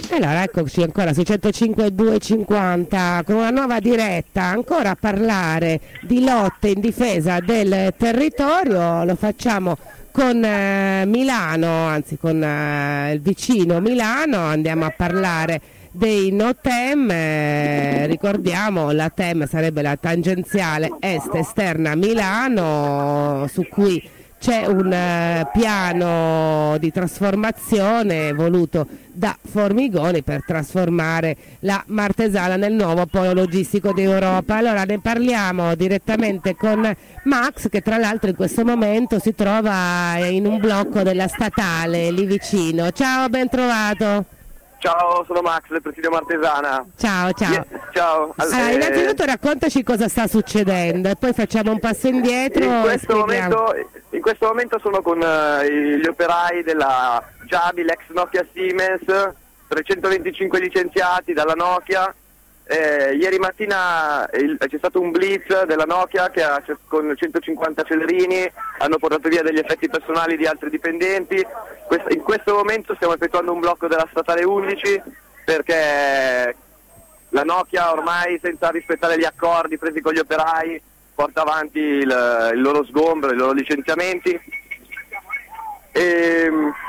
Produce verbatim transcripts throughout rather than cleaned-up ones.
Allora eccoci ancora su centocinque duecentocinquanta con una nuova diretta, ancora a parlare di lotte in difesa del territorio. Lo facciamo con eh, Milano, anzi con eh, il vicino Milano. Andiamo a parlare dei NOTEM, eh, ricordiamo la T E M sarebbe la tangenziale est esterna Milano, su cui c'è un eh, piano di trasformazione voluto da Formigoni per trasformare la Martesana nel nuovo polo logistico d'Europa. Allora ne parliamo direttamente con Max, che tra l'altro in questo momento si trova in un blocco della statale lì vicino. Ciao, ben trovato. Ciao, sono Max del presidio Martesana. Ciao, ciao. Yeah, ciao. Allora, innanzitutto raccontaci cosa sta succedendo e poi facciamo un passo indietro. In questo, e momento, in questo momento sono con uh, gli operai della Giabi, l'ex Nokia Siemens, trecentoventicinque licenziati dalla Nokia. Eh, ieri mattina il, c'è stato un blitz della Nokia che ha, con centocinquanta celerini hanno portato via degli effetti personali di altri dipendenti. Quest, in questo momento stiamo effettuando un blocco della statale undici perché la Nokia ormai, senza rispettare gli accordi presi con gli operai, porta avanti il, il loro sgombero, i loro licenziamenti. E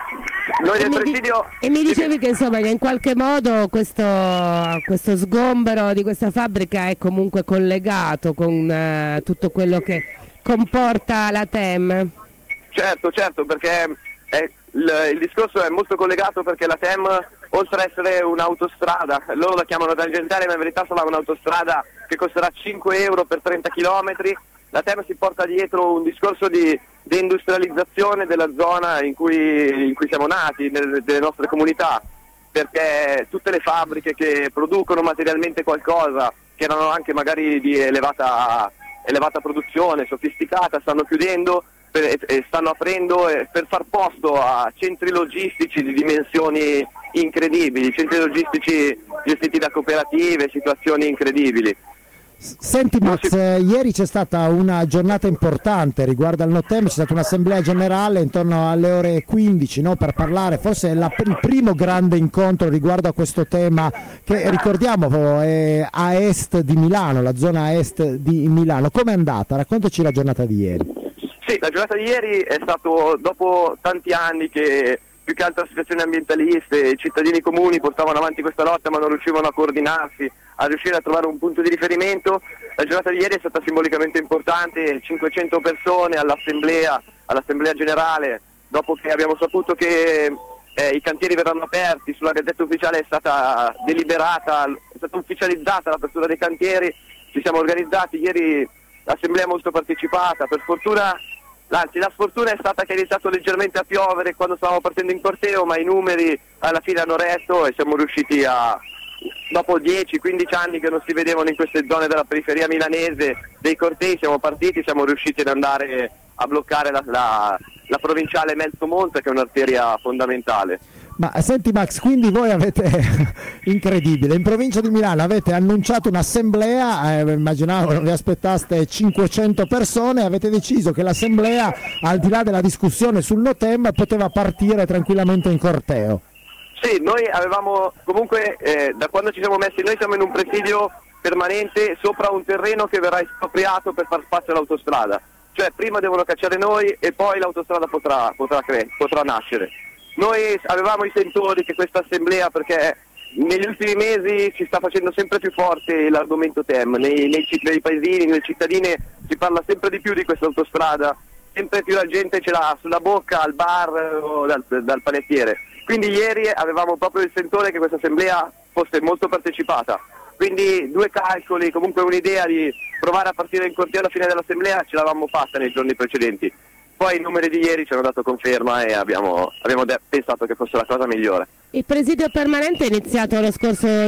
noi del presidio... E mi dicevi che insomma che in qualche modo questo, questo sgombero di questa fabbrica è comunque collegato con uh, tutto quello che comporta la T E M. Certo, certo, perché è, il, il discorso è molto collegato, perché la T E M, oltre ad essere un'autostrada, loro la chiamano tangenziale ma in verità sarà un'autostrada che costerà cinque euro per trenta chilometri. La T E M si porta dietro un discorso di deindustrializzazione della zona in cui, in cui siamo nati, nelle, delle nostre comunità, perché tutte le fabbriche che producono materialmente qualcosa, che erano anche magari di elevata, elevata produzione, sofisticata, stanno chiudendo per, e, e stanno aprendo eh, per far posto a centri logistici di dimensioni incredibili, centri logistici gestiti da cooperative, situazioni incredibili. Senti Max, eh, ieri c'è stata una giornata importante riguardo al NOTEM, c'è stata un'assemblea generale intorno alle ore quindici, no, per parlare, forse è la, il primo grande incontro riguardo a questo tema che ricordiamo è a est di Milano, la zona a est di Milano. Com'è andata? Raccontaci la giornata di ieri. Sì, la giornata di ieri è stato dopo tanti anni che più che altre associazioni ambientaliste, i cittadini comuni portavano avanti questa lotta ma non riuscivano a coordinarsi, a riuscire a trovare un punto di riferimento. La giornata di ieri è stata simbolicamente importante, cinquecento persone all'assemblea, all'assemblea generale, dopo che abbiamo saputo che eh, i cantieri verranno aperti, sulla Gazzetta Ufficiale è stata deliberata, è stata ufficializzata l'apertura dei cantieri, ci siamo organizzati, ieri l'assemblea molto partecipata, per fortuna. Anzi, la sfortuna è stata che è iniziato leggermente a piovere quando stavamo partendo in corteo, ma i numeri alla fine hanno retto e siamo riusciti a, dopo dieci quindici anni che non si vedevano in queste zone della periferia milanese dei cortei, siamo partiti, siamo riusciti ad andare a bloccare la, la, la provinciale Melzo-Monte, che è un'arteria fondamentale. Ma senti Max, quindi voi avete, incredibile, in provincia di Milano avete annunciato un'assemblea, eh, immaginavo vi aspettaste cinquecento persone, avete deciso che l'assemblea, al di là della discussione sul NOTEM, poteva partire tranquillamente in corteo. Sì, noi avevamo comunque, eh, da quando ci siamo messi, noi siamo in un presidio permanente sopra un terreno che verrà espropriato per far spazio all'autostrada, cioè prima devono cacciare noi e poi l'autostrada potrà, potrà, cre- potrà nascere. Noi avevamo i sentori che questa assemblea, perché negli ultimi mesi si sta facendo sempre più forte l'argomento T E M, nei, nei, nei paesini, nelle cittadine si parla sempre di più di questa autostrada, sempre più la gente ce l'ha sulla bocca, al bar o dal, dal panettiere. Quindi ieri avevamo proprio il sentore che questa assemblea fosse molto partecipata. Quindi due calcoli, comunque un'idea di provare a partire in corteo alla fine dell'assemblea ce l'avevamo fatta nei giorni precedenti. Poi i numeri di ieri ci hanno dato conferma e abbiamo, abbiamo de- pensato che fosse la cosa migliore. Il presidio permanente è iniziato lo scorso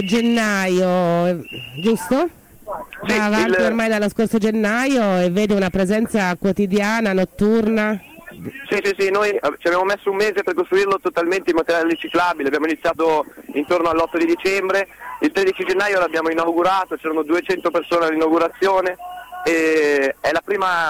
gennaio, giusto? Sì, Va avanti il... ormai dallo scorso gennaio e vede una presenza quotidiana, notturna? Sì, sì, sì, noi ci abbiamo messo un mese per costruirlo totalmente in materiale riciclabile, abbiamo iniziato intorno all'otto di dicembre, il tredici gennaio l'abbiamo inaugurato, c'erano duecento persone all'inaugurazione e è la prima...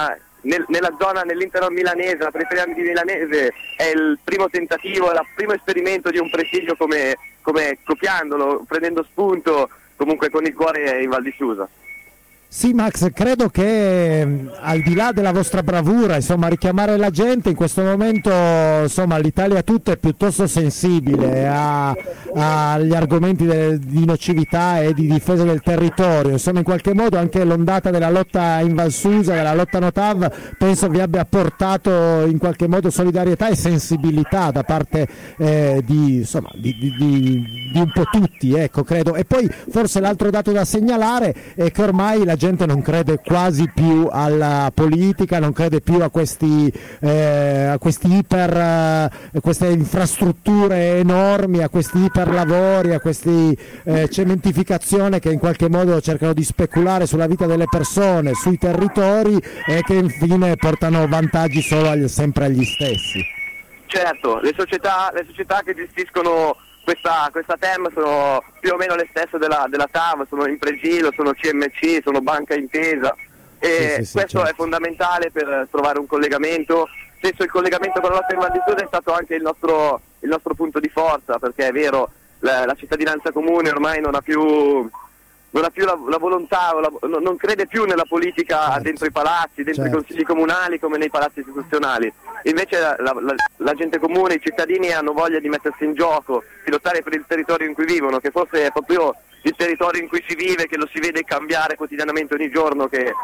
nel, nella zona, nell'intero milanese, la periferia di milanese, è il primo tentativo, è il primo esperimento di un presidio come, come copiandolo, prendendo spunto comunque con il cuore in Val di Susa. Sì, Max, credo che al di là della vostra bravura, insomma, richiamare la gente in questo momento, insomma, l'Italia tutta è piuttosto sensibile a, agli argomenti de, di nocività e di difesa del territorio. Insomma, in qualche modo anche l'ondata della lotta in Val Susa, della lotta No T A V, penso vi abbia portato in qualche modo solidarietà e sensibilità da parte eh, di, insomma, di, di, di, di un po' tutti, ecco, credo. E poi forse l'altro dato da segnalare è che ormai la gente non crede quasi più alla politica, non crede più a questi, eh, a questi iper, eh, queste infrastrutture enormi, a questi iperlavori, a questi eh, cementificazione che in qualche modo cercano di speculare sulla vita delle persone, sui territori e che infine portano vantaggi solo agli, sempre agli stessi. Certo, le società, le società che gestiscono Questa, questa T E M sono più o meno le stesse della, della T A V, sono Impregilo, sono C M C, sono Banca Intesa e sì, sì, questo certo. è fondamentale per trovare un collegamento. Stesso il collegamento con la lotta in Val di Susa è stato anche il nostro, il nostro punto di forza, perché è vero, la, la cittadinanza comune ormai non ha più, non ha più la, la volontà, la, non crede più nella politica certo. dentro i palazzi, dentro certo. i consigli comunali come nei palazzi istituzionali. Invece la, la, la, la gente comune, i cittadini hanno voglia di mettersi in gioco, di lottare per il territorio in cui vivono, che forse è proprio il territorio in cui si vive, che lo si vede cambiare quotidianamente ogni giorno, che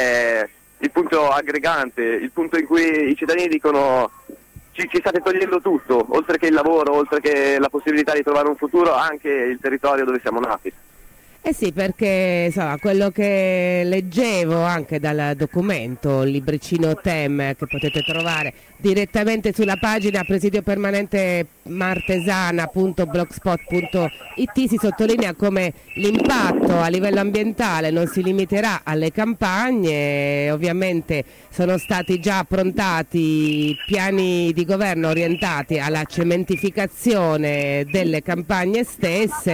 è il punto aggregante, il punto in cui i cittadini dicono ci, ci state togliendo tutto, oltre che il lavoro, oltre che la possibilità di trovare un futuro, anche il territorio dove siamo nati. Eh sì, perché insomma, quello che leggevo anche dal documento, il libricino T E M che potete trovare direttamente sulla pagina presidio permanente martesana punto blogspot punto it, si sottolinea come l'impatto a livello ambientale non si limiterà alle campagne. Ovviamente sono stati già approntati piani di governo orientati alla cementificazione delle campagne stesse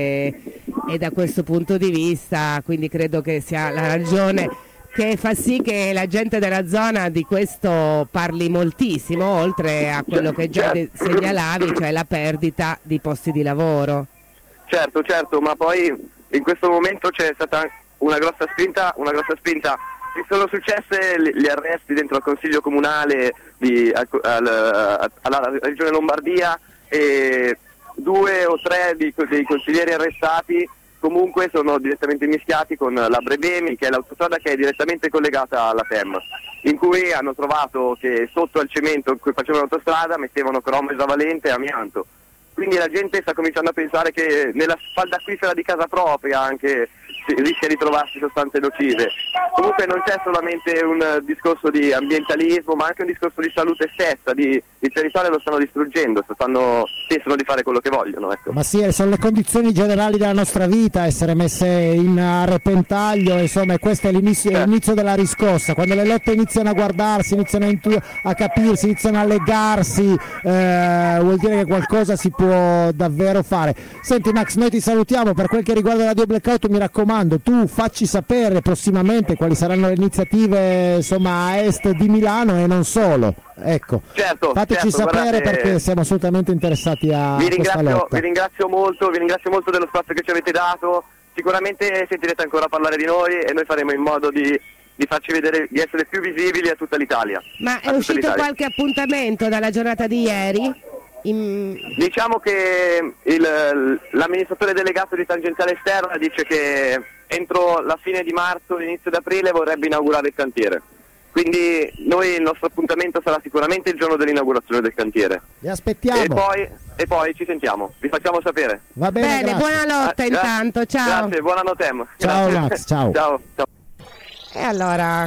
e da questo punto di vista quindi credo che sia la ragione che fa sì che la gente della zona di questo parli moltissimo, oltre a quello che già segnalavi, cioè la perdita di posti di lavoro. Certo, certo, ma poi in questo momento c'è stata una grossa spinta, una grossa spinta. Ci sono successe gli arresti dentro al Consiglio Comunale di, al, al, alla Regione Lombardia e due o tre di, dei consiglieri arrestati comunque sono direttamente mischiati con la Brebemi, che è l'autostrada che è direttamente collegata alla T E M, in cui hanno trovato che sotto al cemento in cui facevano l'autostrada mettevano cromo esavalente e amianto. Quindi la gente sta cominciando a pensare che nella falda acquifera di casa propria anche rischia di trovarsi sostanze nocive. Comunque non c'è solamente un discorso di ambientalismo, ma anche un discorso di salute stessa, di, il territorio lo stanno distruggendo, stanno, pensano di fare quello che vogliono. Ecco. Ma sì, sono le condizioni generali della nostra vita, essere messe in repentaglio, insomma, e questo è l'inizio, certo. l'inizio della riscossa, quando le lotte iniziano a guardarsi, iniziano a, intu- a capirsi, iniziano a legarsi, eh, vuol dire che qualcosa si può davvero fare. Senti Max, noi ti salutiamo, per quel che riguarda Radio Blackout mi raccomando, tu facci sapere prossimamente quali saranno le iniziative insomma a est di Milano e non solo, ecco, certo, fateci certo, sapere guardate, perché siamo assolutamente interessati a vi questa lotta. Vi ringrazio molto, vi ringrazio molto dello spazio che ci avete dato, sicuramente sentirete ancora parlare di noi e noi faremo in modo di, di farci vedere, di essere più visibili a tutta l'Italia. Ma è uscito l'Italia. Qualche appuntamento dalla giornata di ieri? In... Diciamo che il, l'amministratore delegato di Tangenziale Esterna dice che entro la fine di marzo, l'inizio di aprile vorrebbe inaugurare il cantiere. Quindi noi il nostro appuntamento sarà sicuramente il giorno dell'inaugurazione del cantiere. Vi aspettiamo. E poi, e poi ci sentiamo, vi facciamo sapere. Va bene, bene buona lotta ah, intanto, ciao. Grazie, buona notte. Ciao Max, ciao. Ciao, ciao. E allora